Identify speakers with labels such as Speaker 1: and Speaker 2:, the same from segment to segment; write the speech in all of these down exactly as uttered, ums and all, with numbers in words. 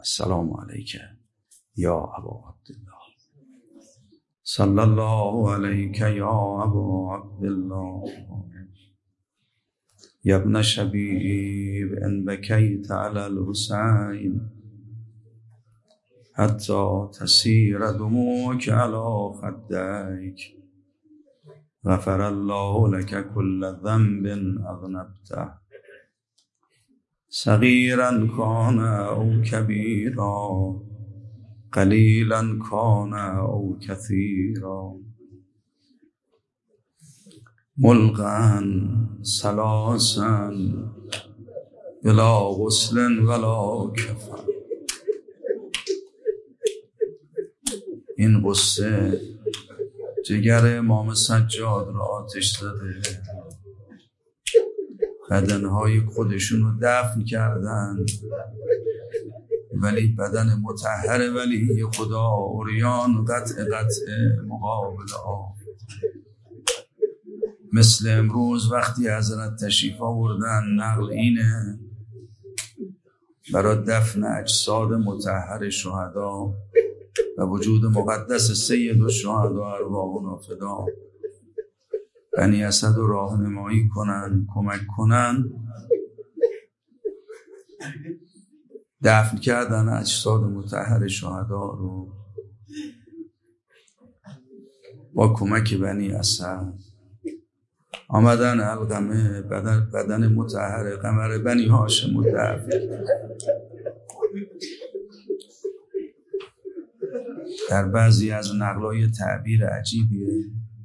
Speaker 1: السلام علیک یا ابا عبدالله. صلی الله علیک یا ابا عبدالله. یا ابن شبیب ان بکیت علی الحسین حتی تسیر دموعک علی خدیک غفر الله لك كل ذنب اذنبته صغیرا کان او کبیرا قلیلا کان او کثیرا ملقا ثلاثا بلا غسل ولا کفن. این قصه جگر امام سجاد را آتش زده، بدنهای خودشون رو دفن کردن، ولی بدن مطهر ولی خدا عریان قطع قطع مقابل آب. مثل امروز وقتی حضرت تشریف آوردن، نقل اینه برای دفن اجساد مطهر شهدا و وجود مقدس سید الشهدا ارواحنا فدا، بنی اسد رو راهنمایی کنن، کمک کنن. دفن کردن اجساد مطهر شهدا رو با کمک بنی اسد. آمدن القمه بدن, بدن مطهر قمر بنی هاشم رو دفن. در بعضی از نقلای تعبیر عجیبیه،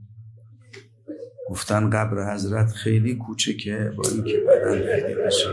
Speaker 1: گفتن قبر حضرت خیلی کوچکه با اینکه بدن خیلی بشه.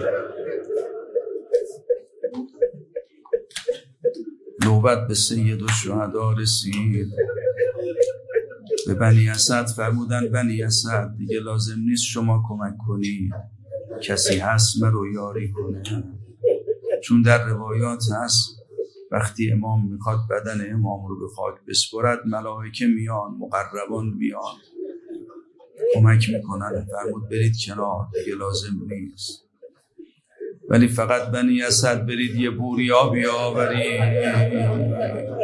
Speaker 1: نوبت به سید الشهدا رسید، به بنی اسد فرمودن بنی اسد دیگه لازم نیست شما کمک کنی، کسی هست مرو یاری کنه. چون در روایات هست وقتی امام میخواد بدن امام رو به خاک بسپرد، ملائکه میان، مقربان میان کمک میکنن. فرمود برید کنار دیگه لازم نیست، ولی فقط بنی اسد برید یه بوریا بیاورید.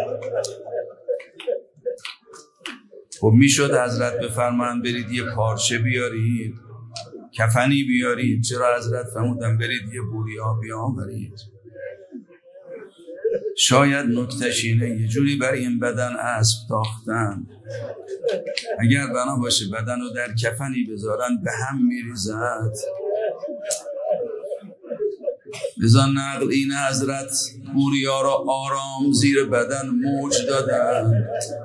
Speaker 1: خب میشد حضرت بفرمان برید یه پارچه بیارید، کفنی بیارید. چرا حضرت فرمودن برید یه بوریا بیاورید؟ شاید نکتهش اینه یه جوری برای این بدن اسب تاختن، اگر بنا باشه بدن رو در کفنی بذارن به هم میریزد. لذا نقل این حضرت بوریا را آرام زیر بدن موج دادن،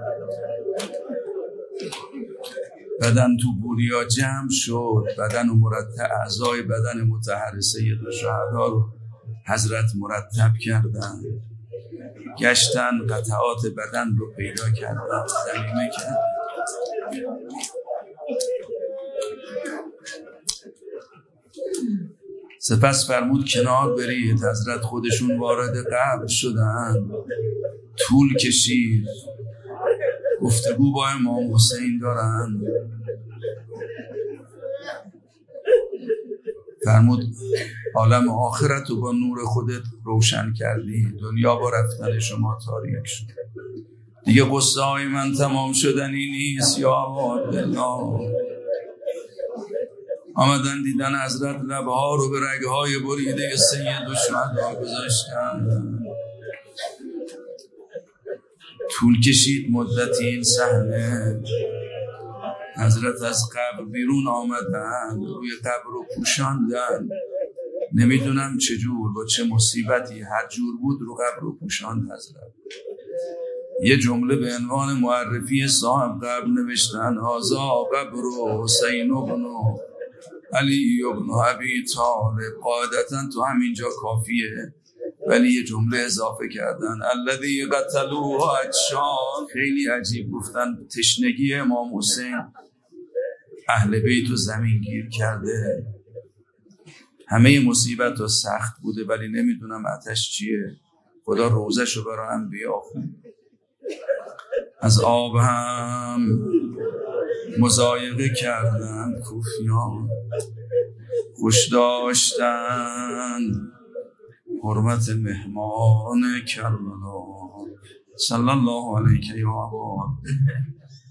Speaker 1: بدن تو بوریا جمع شد، بدن و مرتب اعضای بدن مطهر سید الشهدا رو حضرت مرتب کردن، گشتن قطعات بدن رو پیدا کردن، ضمیمه کردن. سپس فرمود کنار برید. حضرت خودشون وارد قبر شدن، طول کشید، گفتگو با امام حسین دارن. فرمود عالم آخرت رو با نور خودت روشن کردی، دنیا با رفتن شما تاریک شد، دیگه قصه های من تمام شدنی نیست یا عبدالله. آمدن دیدن حضرت لبها رو به رگهای بریده سید الشهدا گذاشتن. طول کشید مدتی این صحنه. حضرت از قبر بیرون آمدن، روی قبر رو پوشاندن. نمیدونم چجور با چه مصیبتی، هر جور بود رو قبر رو پوشاند حضرت. یه جمله به عنوان معرفی صاحب قبر نوشتن: هذا قبر حسین ابن علی ابن ابی طالب. قاعدتا تو همینجا کافیه، ولی یه جمله اضافه کردن: الذی قتلوه عطشان. خیلی عجیب گفتن تشنگی امام حسین اهل بیت و زمین گیر کرده. همه مصیبت و سخت بوده، ولی نمیدونم آتش چیه. خدا روزشو برای انبیا خوند. از آب هم مضایقه کردن کوفیان، خوش داشتن حرمت مهمان کربلا صلی الله علیک یا ابا